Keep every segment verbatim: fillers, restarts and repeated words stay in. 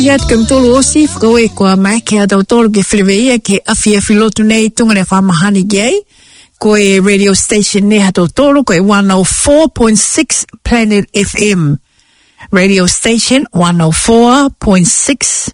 hiat kem tolu osi whakawe kua mai ke atau tolu ke whileweia ke awhi awhi lotu nei tunga ne whamahani gei. Koe radio station ne hatau tolu koe one oh four point six Planet F M. Radio station one oh four point six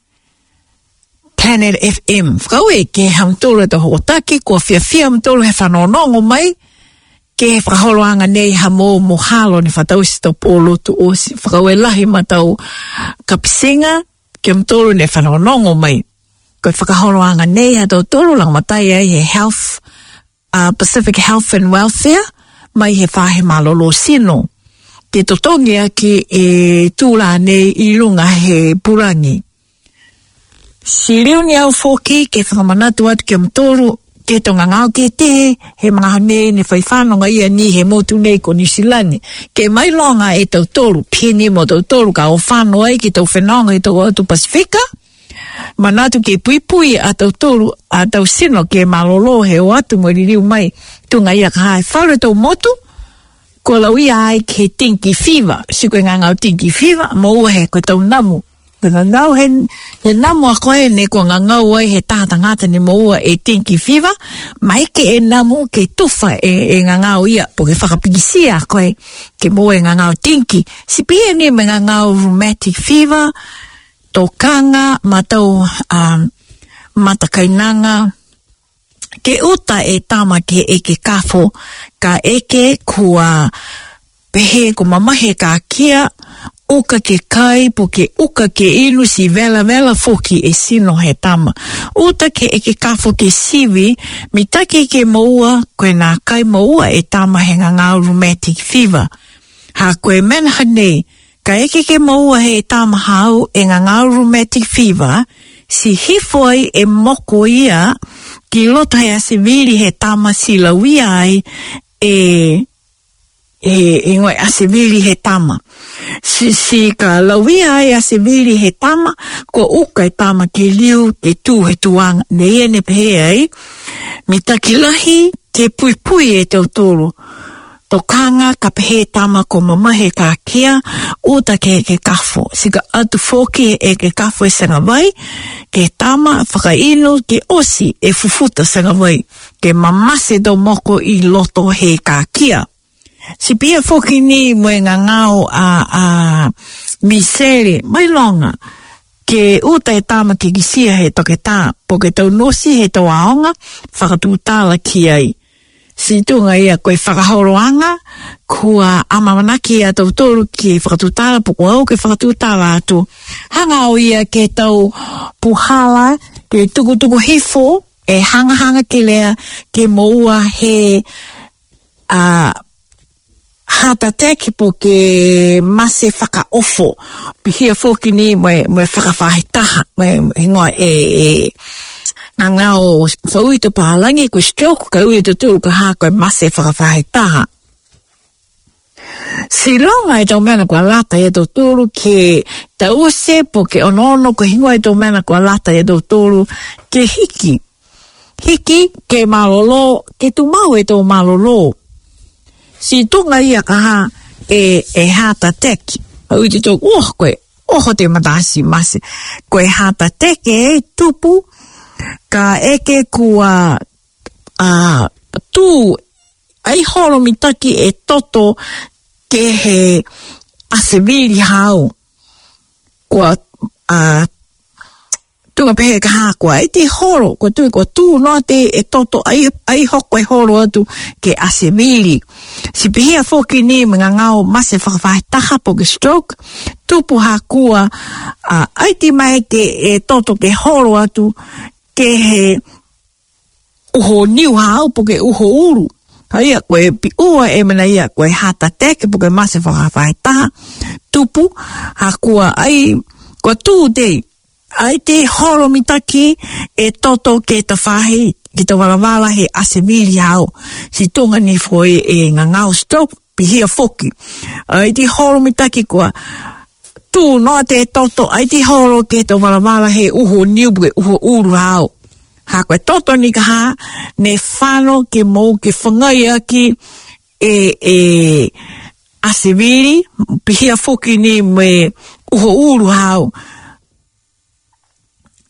Planet F M. Whakawe ke hamtolu to hokotaki kua whiawhia hamtolu he whanonongo mai. Ke whakaholoanga nei ha mō mohalo ni whatausi tau pōlotu osi. Whakawe lahi matau kapisinga ke mtoro ne whanonongo mai. Koe whakaholoanga nei ha tau toro lang matai ai he health, uh, Pacific Health and Welfare, mai he whahe malolo sino. Ke totongi aki e tūla nei i runga he purangi. Si reo ni au whoki ke whakamanatu atu ke mtoro ke tonga ngau ke te, he mga hane ne whaiwhanonga ia ni he motu nei ko Nisilani. Ke mai longa e tau tolu, pini mo tau tolu ka o whanau ai ki tau whenonga e tau atu Pasifika. Manatu ke pui pui a tau tolu, a tau sino ke malolo he o atu mo ririu mai. Tunga ia ka hae whaure tau motu, ko lau ia ai ke tinki fever. Si koe ngā ngau tinki fever, mo ua he koe tau namu. Ngā ngau he, he namu a koe ne ko ngā ngau ai he tāta ngāta ni moua e tinki fever, mai ke e namu ke tufa e, e ngā ngau ia, po ke whakapigisia koe ke moua e ngā ngau tinki. Si pia ni me ngā ngau rheumatic fever, tokanga, matau um, matakainanga, ke uta e tama ke eke kafo, ka eke kua pehe ko mamahe ka kia, uka ke kai po ke uka ke inu si vela vela foki e sino he tama. Uta ke eke kafo ke sivi, mitake ke maua, koe nā kai maua e tama he ngā rheumatic fever. Ha koe menha nei, ka eke ke maua he tama hau e ngā rheumatic fever, si hifoi e moko ia, ki loto he asiviri he tama si lauia ai e... e, e ngoi asiviri he tama. Si, si ka lauia e asiviri he tama, ko uka e tama ke liu, ke tū he tuanga, ne ia ne pehe ai, mi takilahi ke pui pui e tau toro. Tokanga ka pehe tama ko mamahe ka kia, uta ke ke kafo. Si ka atu foki e ke kafo e sanga vai, ke tama whakaino ke osi e fufuta sanga vai, ke mamase do moko i loto he ka kia. Si pia foki ni moe ngā ngau a, a misere, mai longa, ke uta e tama ke kisia he toke tā, po ke tau nosi he tau aonga, whakatūtala ki ai. Si tunga ia koe whakahoroanga, kua amamanaki a tau toru ki whakatūtala, po kua au ke whakatūtala atu. Hanga o ia ke tau puhala, ke tuku tuku hifo, e hanga hanga ke lea, ke moua he a... Uh, hata teki po ke mase whakaofo. Pihia fōki ni moe, moe whakawhahitaha. Moe hingoa e, e ngā ngau whauita pahalangi ko stroke ka ui te tūru ka hā koe mase whakawhahitaha. Si longa e tau mena kua lata e tau tūru ke tause po ke onono ko hingoa e tau mena kua lata e tau tūru ke hiki. Hiki ke malolo, ke tu mau e tau malolo. Si tunga ia ka ha e, e hata teki. Au te tō, oh koe, oho te matasi masi. Koe hata teki e tupu, ka eke kua uh, tū, ai horo mitaki e toto ke he aseviri hau. Kua uh, tunga pehe ka hā kua, e te horo, kua tui kua tū noa te e toto, ai, ai hoko e horo atu ke aseviri. Si pehea fōki ni mga ngau mase whakawhahitaha po ke stroke, tupu hā kua, uh, ai te mai ke e toto ke horo atu, ke he uho niu hau po ke uho uru. Haia koe pi ua e mana ia koe hata teke po ke mase whakawhahitaha, tupu hā kua ai, kua tū tei, ai te horo mitaki e toto ke ta whahi, ki ta warawala he aseviri hau. Si tonga ni foi e ngā ngau stroke, pihia foki. Ai te horo mitaki kua, tū noa te toto, ai te horo ke ta warawala he uho niubu, uho uru hau. Ha koe toto ni ka ha, ne whano ke mou ke whangai aki e, e aseviri, pihia foki ni me uho uru hau.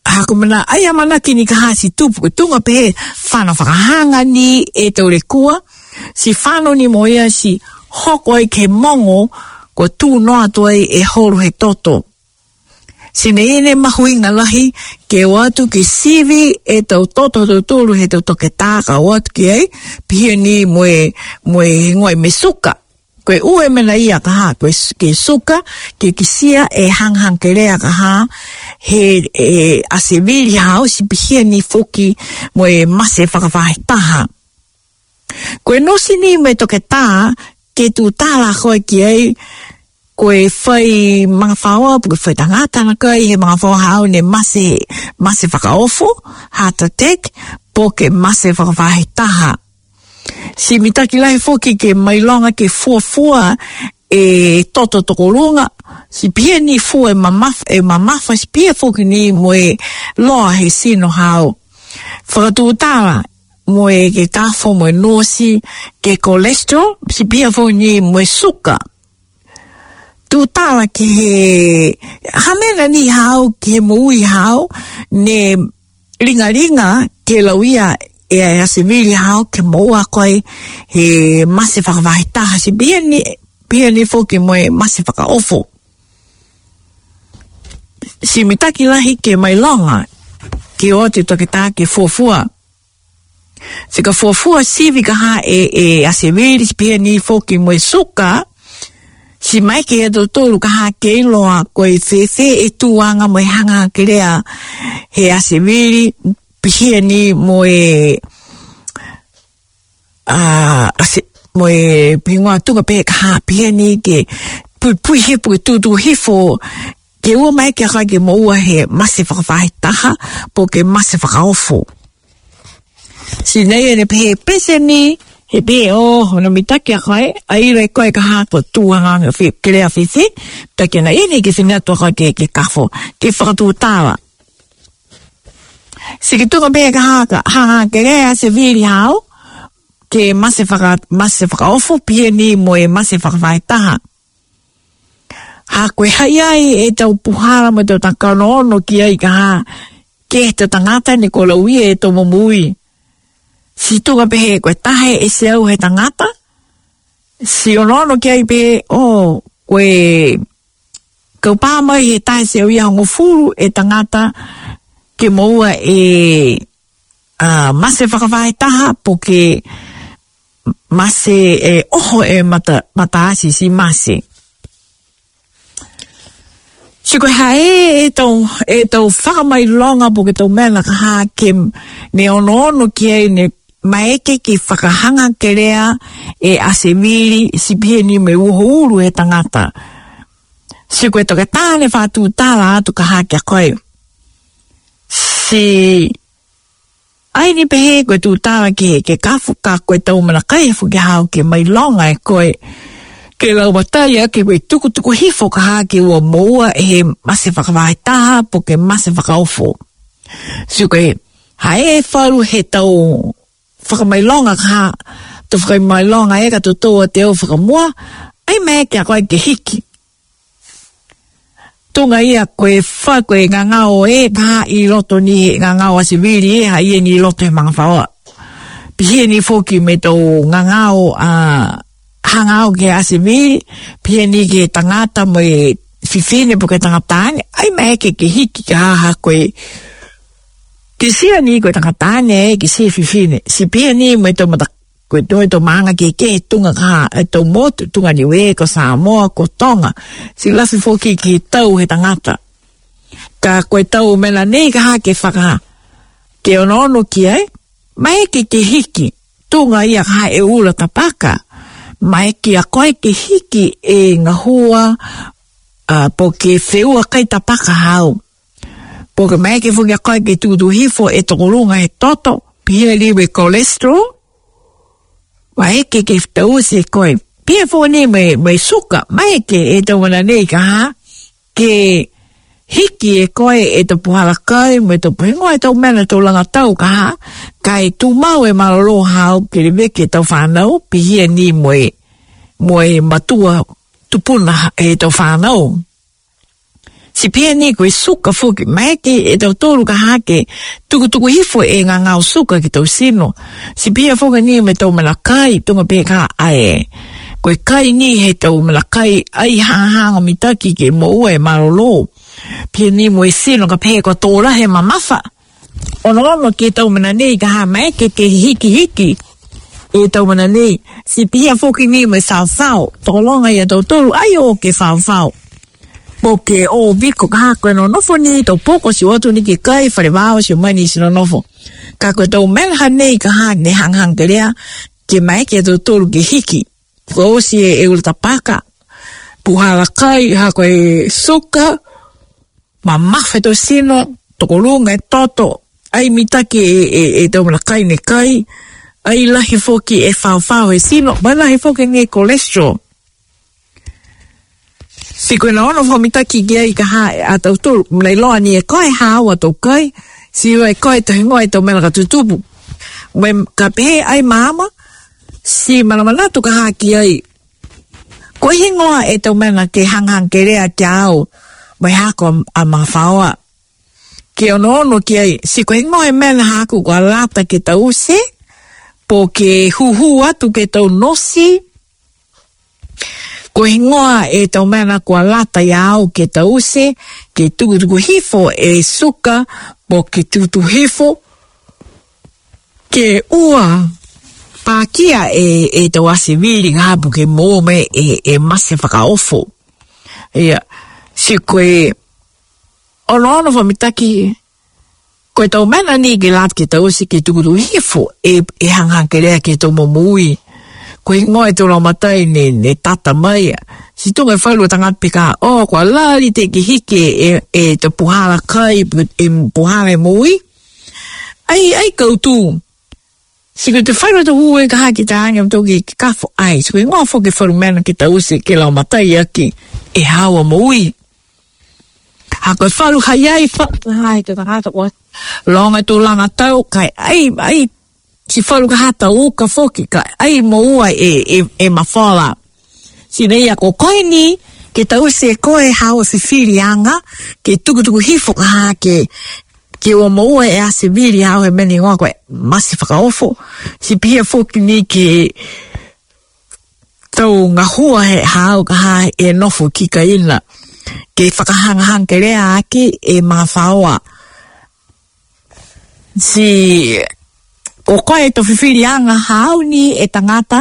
hako mana ai mana kini ka hasi tupu tunga pe whana whakahanga ni e tau le kua si whano ni moia si hoko i ke mongo ko tū noa toi e horu he toto si neine mahuinga lahi ke watu ki sivi e tau toto tau tūru he tau toke tāka watu ki ei pia ni moe moe ngoi me suka koe ue mena ia ka ha, koe ke suka, ke kisia e hang hang ke rea ka ha, he e, ase vili hao si pihia ni foki mo e mase whakawhahe taha. Koe nosi ni me toke tā, ke tu tāla koe ki ei, koe whai mga whaua, koe whai tangata na koe, he mga whaua hao ne mase, mase whakaofo, heart attack, po ke mase whakawhahe taha. Si mitaki lai foki ke mailonga ke fuafua e toto tokolunga si pia ni fua e mamafa e mamafa si pia foki ni moe loa he sino hao whakatūtara moe ke tafo moe nosi ke cholesterol si pia foki ni moe suka tūtara ke he hamena ni hao ke moui hao ne ringa ringa ke lauia e a se vili hao ke moa koe he mase whakawahitaha si bia ni bia ni foki moe mase whakaofo si mitaki lahi ke mai longa ke o te toke tā ke fuafua si ka fuafua sivi ka ha e, e a se vili si bia ni foki moe suka si mai ke e tolu ka ha ke iloa koe whewhe e tuanga moe hanga ke rea he a se vili pihia ni moe ah uh, moe pingwa tunga pe ka pihia ni ke pui pui he pui tu tu hifo ke ua mai ke kai ke moua he mase whakawhahe taha po ke mase whakaofo si nei ene pe pese ni he pe o hona mitaki a kai a ire koe ka ha po tuanga ke rea whiwhi taki na ene ke whina tua kai ke ke kafo ke whakatūtara si ki tunga pēka haka, hanga ke rea se vili hao, ke mase whaka, mase whakaofo pia ni mo e mase whakawhai taha. Ha koe hai ai e tau puhara mo tau takanono ki ai ka ha, ke te tangata ni ko laui e tau mamui. Si tunga pehe koe tahe e se au he tangata, si onono ki ai pehe, o, koe, kau pāmai he tahe se au ia hongo furu e tangata, ke moua e uh, mase whakawhae taha po ke mase e oho e mata, mataasi si mase. Si koe hae e tau, e tau whakamai longa po ke tau mena ka ha ke ne ono ono ki e ne maeke ke whakahanga ke rea e ase miri si pia ni me uho uru e tangata. Si koe toke tāne whātū tāla atu ka ha kia koe. Si ai ni pehe koe tū tāra ke ke kafu ka koe tau mana kai fu ke hao ke mai longa e koe ke lau mataya ke koe tuku tuku hifo ka ha ke ua moua e mase whakawai taha po ke mase whakaofo si koe hae e wharu he tau whakamai longa ka ha tu whakamai longa e ka tu toa te au whakamua ai mea ke a koe ke hiki tunga ia koe wha koe ngā ngao e ka i loto ni ngā ngao asiviri e ha ia ni loto e mga whaoa. Pihia ni foki me tau ngā ngao a hangao ke asiviri, pihia ni ke tangata mo e whiwhine po ke tangatane, ai mai ke ke hiki ke haha koe ke sia ni koe tangatane e ke sia whiwhine. Si pihia ni mo e tau mata koe toi to manga ke ke tunga ka e tau motu tunga ni we ko Samoa ko Tonga si lafi foki ki tau he tangata ka koe tau mena nei ka ha ke whaka ke onono ki ai mai ke ke hiki tunga ia ka e ula tapaka mai ki a koe ke hiki e ngā hua uh, po ke wheua kai tapaka hau po ke mai ke fuki a koe ke tutu hifo e tokorunga e toto pia liwe cholesterol mai ke ke tau se koe pia fo ne me me suka mai ke e tau mana nei ka ha ke hiki e koe e te puhala kai me te puhingo e tau mena tau langa tau ka ha kai tu mau e malolo hao ke le veke tau whanau pihia ni moe moe matua tupuna e tau whanau si pia ni koe suka fuki, mai ke e tau tolu ka hake, tuku tuku hifo e ngā ngau suka ki tau sino. Si pia fuka ni me tau malakai, tunga pe ka ae. Koe kai ni he tau malakai, ai hanga mitaki ke mo ua e marolo. Pia ni mo e sino ka pe kwa tōra he mamafa. Ono ono ke tau mana nei ka ha mai ke ke hiki hiki. E tau mana nei, si pia fuki ni me sao sao, tolonga ia tau tolu, ai o ke sao sao. Poke o viko ka koe no nofo ni tau poko si watu ni ke kai whare wao si o mai ni si no nofo. Ka koe tau melha nei ka ha ne hang hang te rea ke mai ke tau tolu ke hiki. Ko si e e ulta paka. Puhara kai ha koe suka. Ma mawhe to sino toko lunga e toto. Ai mitake e, e, e tau mala kai ne kai. Ai lahi foki e whao whao e sino. Mai lahi foki ne cholesterol. Si koe na ono whamitaki ki ai ka hae a tau tolu, mnei loa ni e koe hawa tau kai, si ua e koe tau hingoa e tau mena ka tutupu. Mwe ka pehe ai maama, si manamanatu ka haa ki ai. Koe hingoa e tau mena ke hanghang ke rea te au, mwe hako a mga whaoa. Ke ono ono ki ai, si koe hingoa e mena haku kua lata ke tau se, po ke huhu atu ke tau nosi, ko hingoa e tau mena kua lata ia au ke tau se, ke tukutuku hifo e suka, po ke tutu hifo, ke ua pākia e, e tau ase viri ngāpu ke mōme e, e mase whakaofo. Ia, si koe, ono ono whamitaki, koe tau mena ni ke lata ke tau se, ke tukutuku hifo, e, e hanghang ke rea ke tau momui. Koe ngoe tō lau matai ne, ne tata mai. Si tunga e whailua tangat pika, o, oh, kua lari te ki hike e, e te puhara kai, e puhara e mui. Ai, ai koutu. Si koe te whailua te hue ka haki te hangam toki ki kafo ai. Si koe ngoa whoke wharu mena ki ta use ke lau matai aki e hawa mui. Ha koe whalu hai ai whatu hai te tangata koe. Longa tō langa tau kai ai, ai, si whalu ka hata uka whoki ka ai mo ua e, e, e mawhala. Si nei ako koe ni, ke tau se koe hao se whirianga, ke tukutuku hifo ka ha ke, ke o mo ua e a se viri hao e meni ngoa koe masi whakaofo. Si pia whoki ni ke tau ngā hua he hao ka ha e nofo ki ka ina. Ke whakahanga hang ke rea aki e mga whaoa. Si o koe to whiwhiri anga hao ni e tangata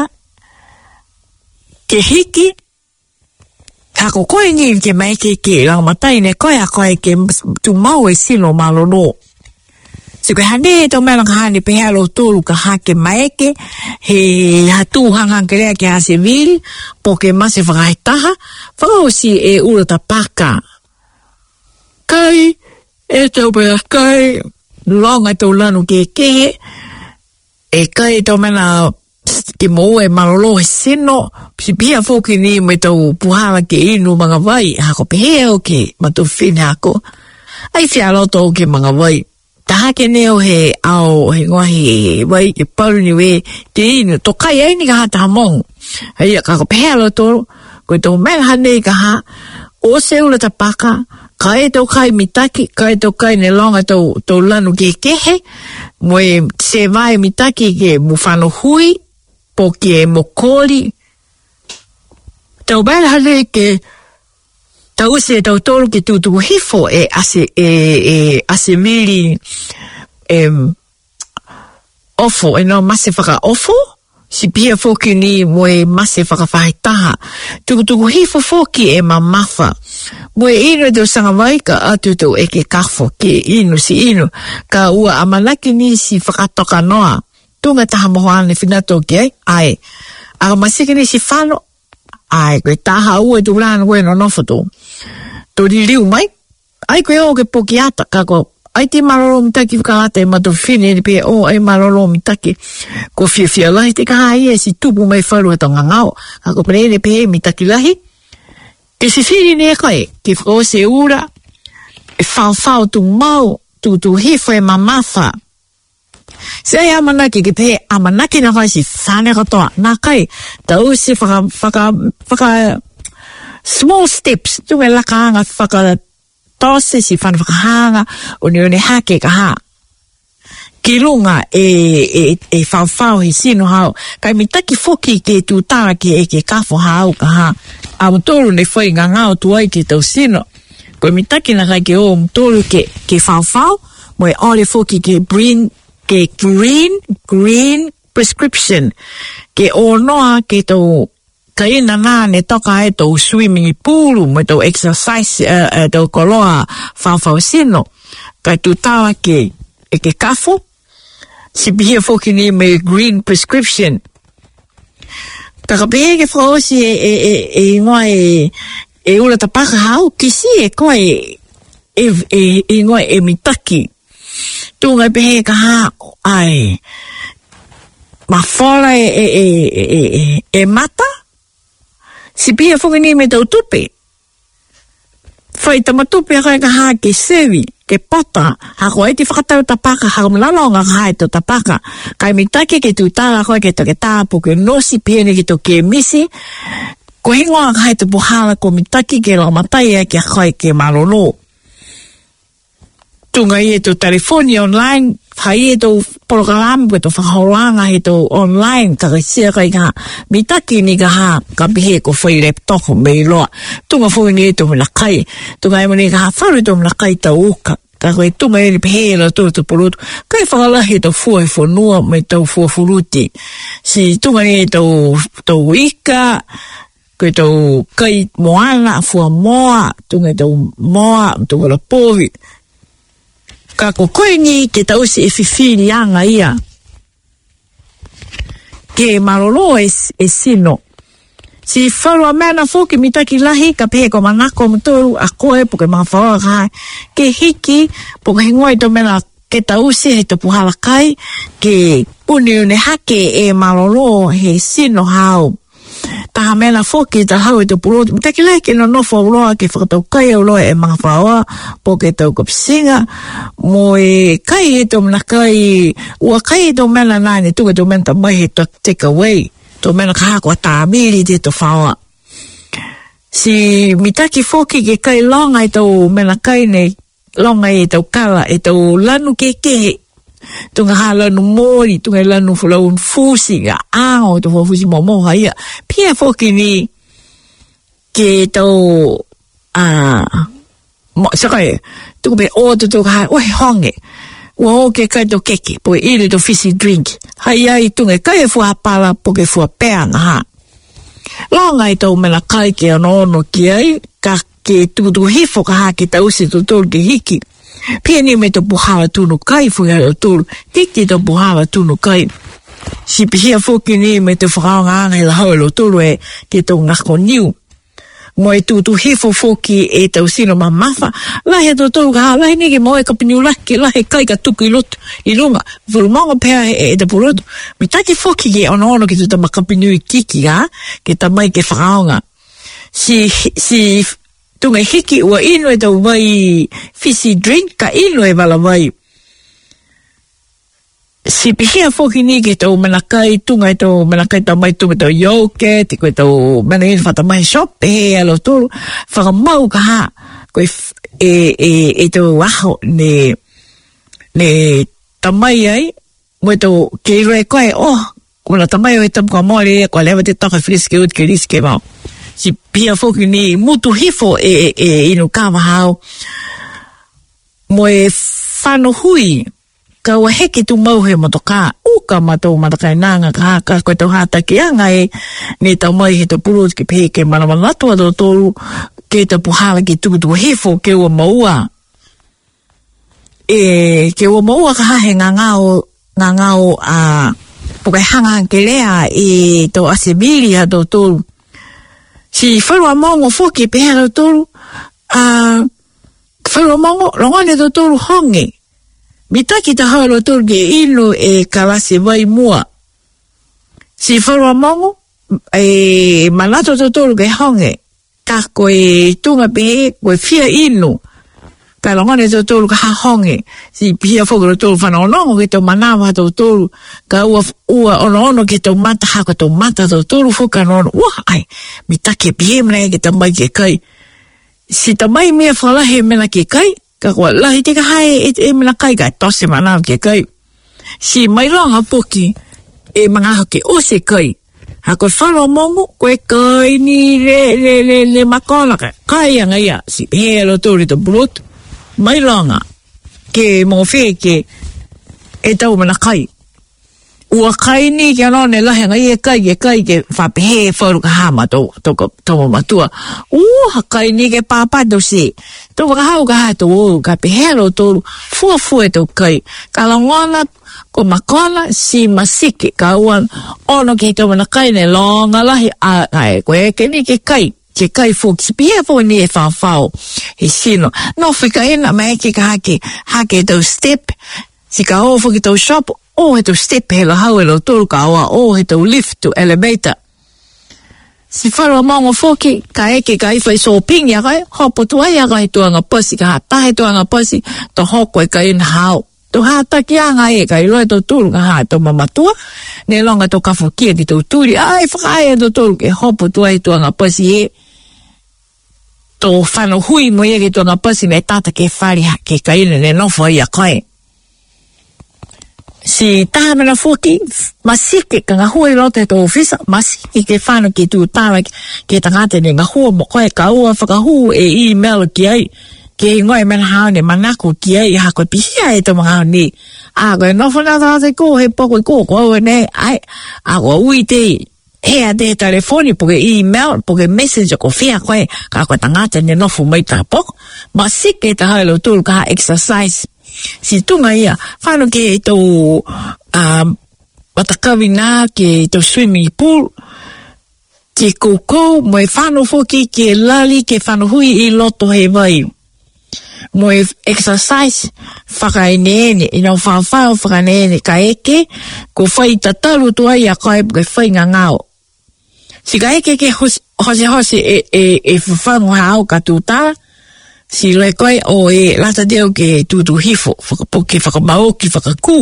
ke hiki kako koe ni ke mai ke ke rang matai ne koe a koe ke tu mau e sino malolo. Si koe hane e tau mena ka hane pe halo tolu ka ha ke mai ke he hatu hangang ke rea ke hase vili po ke mase whakaitaha whakao si e urata paka. Kai e tau pera kai longa tau lanu ke ke e kai tau mena ke mo e marolo he seno, si pia whoki ni me tau puhara ke inu mga vai, hako pehe o ke matu whine hako. Ai whia roto o ke mga vai. Taha ke neo he ao he ngohi vai ke paru ni we ke inu, to kai ai ni ka ha taha mongu. Hei a kako pehe roto, koe tau mena hanei ka ha, o se ula ta paka, kai tau kai mitaki, kai tau kai ne longa tau, tau lanu ke kehe, moe se vai mitaki ke mufano hui, po ke mokoli. Tau bēla hale ke tau se tau tolu ke tutu hifo e ase, e, e ase mili e ofo, e no mase whaka ofo, si pia foki ni moe mase whaka whaitaha. Tuku tuku hifo foki e mamafa. Moe ino tau sanga vai ka atu tau e ke kafo ke inu si inu. Ka ua amanaki ni si whakatoka noa. Tunga taha mohoane whinato ki ai. Ai. Aga masiki ni si whano. Ai, koe taha ua tu rana koe no nofoto. Tori riu mai. Ai koe o ke poki ata. Kako, ai te maroro mitaki whakaata e mato whine ni pe o ai maroro mitaki. Ko fia fia lahi te kaha ia si tupu mai wharu e tonga ngao. Kako prene pe mitaki lahi. Ke se whiri ne koe, ke whao se ura, e whao whao tu mau, tu tu hifo e mamafa. Se ai amanaki ke pe amanaki na kai si whane katoa. Nā kai, tau se whaka, whaka, whaka, small steps, tu e laka anga whaka tose si whanawhakahanga o ni one hake ka ha. Ki runga e, e, e whawhau he sino hao. Kai mitaki foki ke tūtara ke e ke kafo hao ka ha. A mtoro ne whai ngā ngāo tuai te tau sino. Koe mitaki na kai ke o mtoro ke, ke whawhau. Moe ole foki ke green, ke green, green prescription. Ke o noa ke tau ka ina nā ne toka e tau swimming pool, mo tau exercise, uh, uh, tau koloa whawhau sino. Kai tūtara ke e ke kafo. Si pihia foki ni me green prescription. Taka pehe ke whaosi e, e, e, e ngoa e, e ura tapaka hau, kisi e koe e, e, e, e ngoa e mitaki. Tunga pehe ka ha, ai, ma whora e, e, e, e, e, e mata. Si pihia foki ni me tau tupe. Whai tamatupe a koe ka ha ke sewi. Ke pata, hako e ti whakatau tapaka, hako mlalonga ka e to tapaka. Kai mitake ke tūtara koe ke to ke tāpu, ke nosi pēne ke to ke misi, ko hingoa ka e to puhala ko mitake ke lo matai e ke koe ke malolo. Tunga i e to telefoni online, hai e to program, ke to whakauranga e to online, ka sia kai ka mitake ni ka ha, ka pihe ko whai laptop me loa. Tunga fwoi ni e to mlakai, tunga e mani ka ha wharu to mlakai ta uka. Ka koe tunga e ni pihe la to to pulutu, kai whakalahi to fuai whanua me tau fua furuti. Si tunga ni e to, to ika, koe to kai moana, fua moa, tunga e to moa, tunga la povi. Ka ko koe ni ke tausi e whiwhiri anga ia. Ke marolo e, e sino. Si wharua mena fōki mitaki lahi, ka pehe ko manako mtoru a koe, po ke mga whaoa kai. Ke hiki, po ke hingoi to mena ke tausi he to puhala kai, ke uni une hake e marolo he sino hao. Taha mena fōki ta hau e to puroti. Mitaki lahi ke no nofo uloa ke whakatau kai uloa e mga whaoa, po ke tau kapisinga, mo e kai e to mena kai, ua kai e to mena nane, tuka to mena tamai he to take away. To mena kaha kua tāmiri te to whaoa. Si mitaki fōki ke kai longa e tau mena kai ne, longa e tau kala, e tau lanu ke kehe. Tunga ha lanu mori, tunga lanu fulaun fusi, ga ao, to fusi momoha ia. Pia fōki ni ke tau, ah, mo, sakai, tunga me o to tunga ha, oi honge. Ua o ke kai to keke, po e iri to fizzy drink. Hai ai tunga kai e fua pala, po ke fua peana ha. Longa i tau mena kai ke ano ono ki ai, ka ke tukutuku hifo ka ha ke tausi to tolu ke hiki. Pia ni me to puhawa tunu kai fuia o tolu, hiki to puhawa tunu kai. Si pihia fuki ni me te whakaonga anga i la hau lo tolu e ke to ngako niu. Mo e tutu hifo fuki e tau sino ma mawha, lahi to tolu ka ha, lahi niki mo e kapiniu lahi ke lahi kai ka tuku i lotu, i runga, vulumonga pēa e, e te purotu. Mi taki fuki ke ono ono ki tu ta makapiniu i kiki ha, ke ta mai ke whakaonga. Si, si, tunga hiki ua ino e tau mai fizzy drink, ka ino e wala mai. Si pihia foki ni ke tau manakai, tunga e tau manakai tau mai tunga tau yoke, te koe tau mana ino whata mai shop, e alo tolu, whakamau ka ha, koe e, e, e tau aho ne, ne tamai ai, mo e tau ke iro e koe, oh, kuna tamai o e tamu ka mori e, koe lewa te taka friske ut ke riske mau. Si pihia foki ni mutu hifo e, e, e ino kawa hao, mo e whano hui, ka ua heke tu mau he motoka, uka matou matakai nanga ka haka, koe tau hata ki anga e, ne tau mai he tau purot ke pehe ke manamanatua tau tolu, ke tau puhala ki tukutuku hefo ke ua maua. E, ke ua maua ka hahe ngā ngāo, ngā ngāo a, pukai hanga ke lea e tau asebiri a tau tolu. Si wharua mongo foki pehe tau tolu, a, wharua mongo, rongane tau tolu honge. Mitaki ta hao tolu ke ino e kalase vai mua. Si wharua mongo, e manato to tolu ke honge. Ka koe tunga pehe, koe fia ino. Ka longane to tolu ka ha honge. Si pia fogo to tolu whana onongo ke tau manawa to tolu. Ka ua, ua ono ono ke tau mata haka tau mata to tolu foka ono. Ua ai, mitaki pehe mna ke tau mai ke kai. si tamai mea whalahe mena ke kai, ka kua lahi te ka hae e, e mena kai kai tose mana ke kai. Si mai longa poki e mga hoke o se kai. Ha koe whalo mongo, koe kai ni le, le, le, le makona ka. Kai anga ia, si he lo tori to brut. Mai longa, ke mo whi ke e tau mana kai. Ua kai ni ke anone lahi anga ia kai ke kai ke whapehe whauru ka hama tō, tō, tō matua. Ua kai ni ke pāpato se. Tō wakahau ka hato o, ka pehero tōru, fua fua tō kai. Ka langona, ko makona, si masike, ka uan, ono ke tō mana kai ne longa lahi, a, ai, koe ke ni ke kai. Ke kai fō, ki pia fō ni e whawhau, he sino. No whika ena, mai ke ka hake, hake tō step, si ka o whuki tō shop, o he tō step he la hau e lo tōru ka oa, o he tō lift to elevator. Si wharoa maunga whoki, ka eke ka iwhai so pingi a kai, hopo tuai a kai tuanga pasi, ka hatahe tuanga pasi, to hoko e ka ina hao. To hataki anga e ka iloe tō tūru ka haa tō mamatua, ne longa tō kawhokia ki tō tūri, ai whakae tō tūru ke hopo tuai tuanga pasi e, tō whano hui mo e ki tuanga pasi me tata ke whari ke ka ina ne nofo i a kai. Si tāmena whoki, masike ka ngā hua i rote tō ofisa, masike ke whānu ki tū tāra ke tangate ne ngā hua mo koe ka ua whakahu e email ki ai, ke ngoi mena hao ne manako ki ai, ha koe pihia e tō mga hao ni. A koe nofo nā tāte ko, he poko i ko, ko au ne, ai, a koe ui te, he a te telefoni, poke email, poke messenger ko whia koe, ka koe tangate ne nofo mai tā poko, masike te haelo tūru ka ha exercise. Si tunga ia, whānu ke tō um, watakawi nā, ke tō swimming pool, ke koukou, mo e whānu whoki, ke lali, ke whānu hui i loto he vai. Mo e exercise, whakaeneene, ina whawhau whakaeneene, ka eke, ko whai tataru tua ia kai, ko whai ngā ngāo. Si ka eke ke hose hose e, e, e whanu hao ka tūtara, si le koe o e lata deo ke tūtu hifo, whakapoke, whakamau ki whakakū.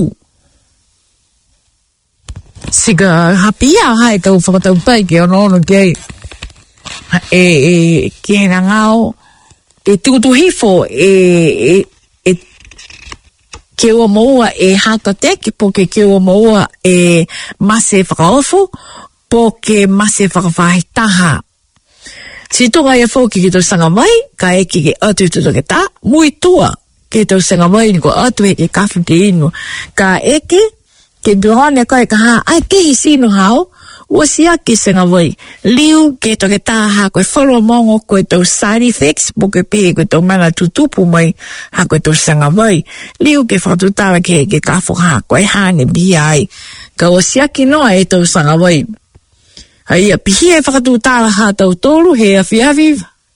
Si ka hapia hai tau whakatau pai ke ono ono kei. E, e, ke na ngao, e tūtu hifo, e, e, e, ke ua moua e hata teki, po ke ke ua moua e mase whakaofo, po ke mase whakawhahitaha. Si tonga ia whoki ki tau sanga mai, ka eki ke atu tuto ke tā, mui tua ke tau sanga mai ni ko atu e ke kawhi te inu. Ka eki, ke duhane kai ka haa, ai kehi sino hao, ua si aki sanga mai. Liu ke to ke tā haa koe whoro mongo koe tau side effects, po ke pehe koe tau mana tutupu mai, haa koe tau sanga mai. Liu ke whakatutara ke ke kawho haa, koe haa ne bia ai. Ka ua si aki noa e tau sanga mai. Ai a pihi e whakatūtara hā tau tōru, he a whiawi.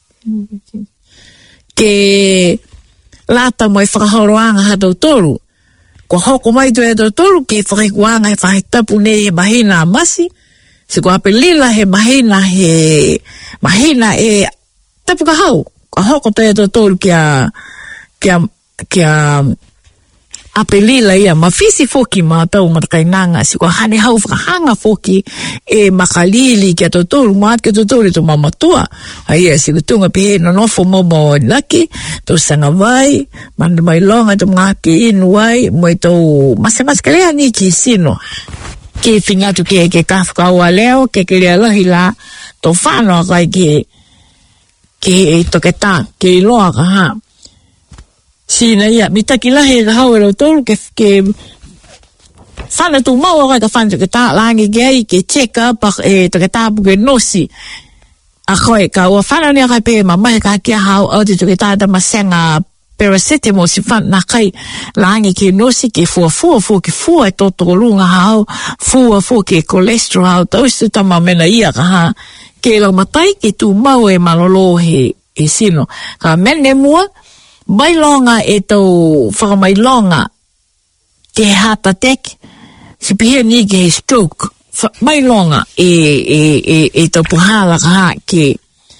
Ke lata mo e whakahoroanga hā tau tōru. Ko hoko mai tu e tau tōru, ke whakikuanga e whakitapu ne he mahina masi. Se ko ape lila he mahina he, mahina e tapu ka hau. Ko hoko tu e tau tōru kia, kia, kia, ape lila ia, ma fisi foki ma tau matakainanga, si ko hane hau whakahanga foki e makalili kia tōtōru, maat kia tōtōru tō mamatua. Aia, si kutunga pihe no nofo momo laki, tō sanga vai, manda mai longa tō mga ki inu wai, mo i tō masemas kalea ni ki sino. Ke whingatu ke ke kawhaka ua leo, ke ke lea lahi la, tō whānoa kai ke, ke tō ke tā, ke iloa ka haa. Sina ia, mi taki lahi ka hau e lau tōru, ke, ke whana tū maua kai ka whana tuke tā langi ke ai, ke check up, e tuke tā puke nosi. A koe, ka ua whana ni a kai pe, ma mai ka kia hau, au te tuke tā ta masenga paracetamol si whana na kai langi ke nosi, ke fua fua fua, ke fua e tōtoko runga hau, fua fua ke cholesterol hau, taustu tama mena ia ka ha, ke lau matai, ke tū mau e malolo he, e sino. Ka mene mua, mai longa e tau whakamai longa te heart attack, si pihia ni ke stroke, mai longa e, e, e, e tau puhala ka haa ke,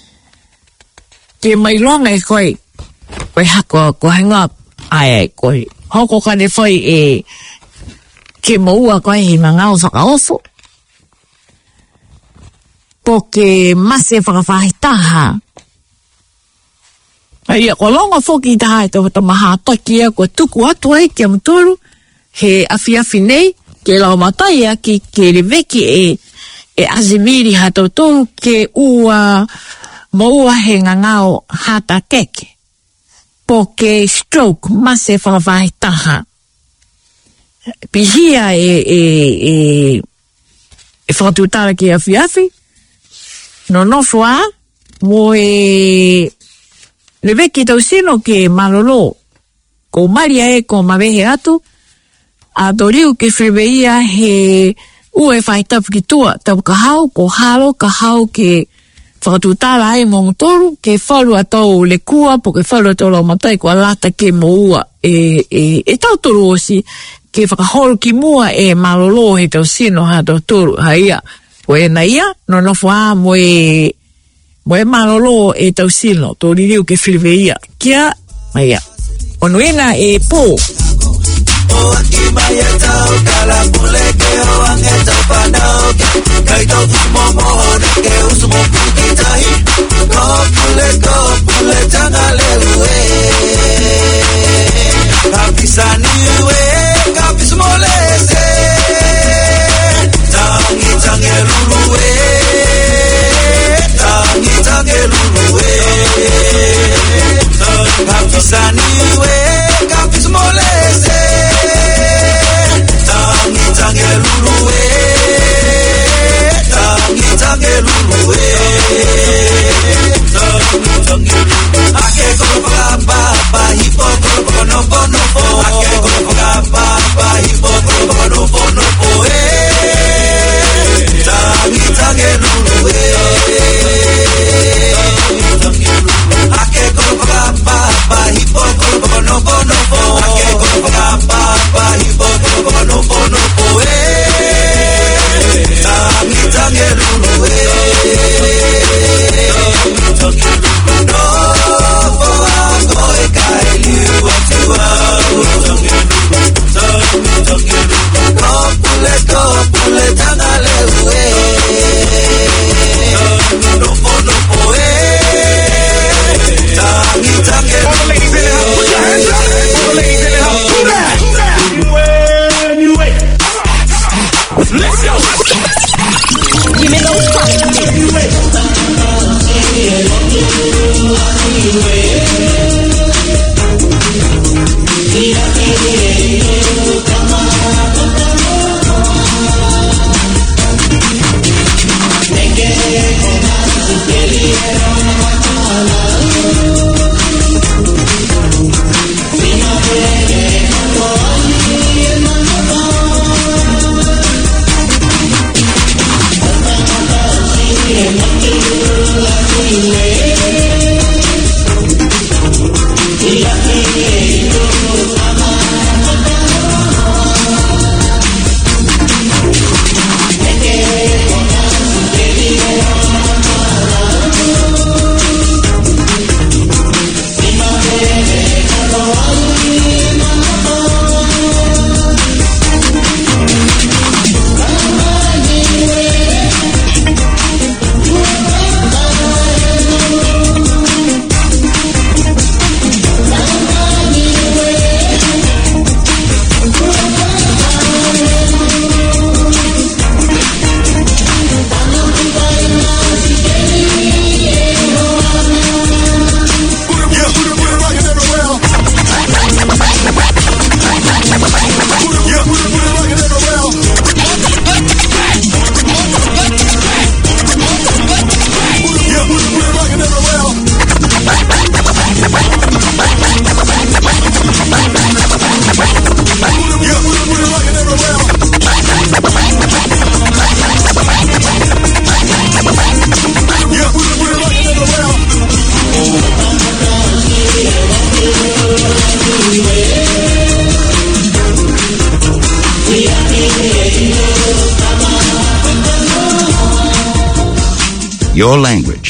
ke mai longa e koe, koe hako, koe hang up, ai ai koe, hoko ka ne whai e, ke maua koe he mangau whakaofo, po ke mase whakawhahitaha, Ia, ko longa foki ta hai tau maha toki a ko tuku atu ai ki amuturu, he afi afi nei, ke lau matai a ki ke reveki e, e azimiri ha tau tolu ke ua maua he ngangao hata keke. Po ke stroke, mase whakawai taha. Pihia e, e, e, e whakatutara ki afi afi, no nofu a, mo e leveki tau sino ke malolo, ko maria e ko mawehe atu, a doriu ke whiweia he ue whaitapu ki tua, tau kahau, ko halo, kahau ke whakatutara ai mō motoru, ke whalu atau le kua, po ke whalu atau lau matai, ko alata ke mo ua, e, e, e tau toru osi, ke whakahoro ki mua e malolo he tau sino ha tau toru, ha ia, po e na ia, no nofu a mo e, mo e malolo e tau sino, tō ririu ke whiweia, kia, ma ia, onuena e pō. O aki mai e tau kala pule ke o ange tau whanau ke kai tau usumo mohone ke usumo puki tahi ko pule ko pule tanga le ue ka pisani ue ka pismo le se tangi tangi lulu ue tangi tangi lulu ue ka pisani ue ka pismo le se tangi luluwe tangi tangi luluwe tangi tangi ake ko pa pa hipo ko no no no ake ko pa pa hipo ko no no no eh tangi tangi luluwe ake ko pa pa hipo ko no no ake ko pa pa hipo ko no no Your language.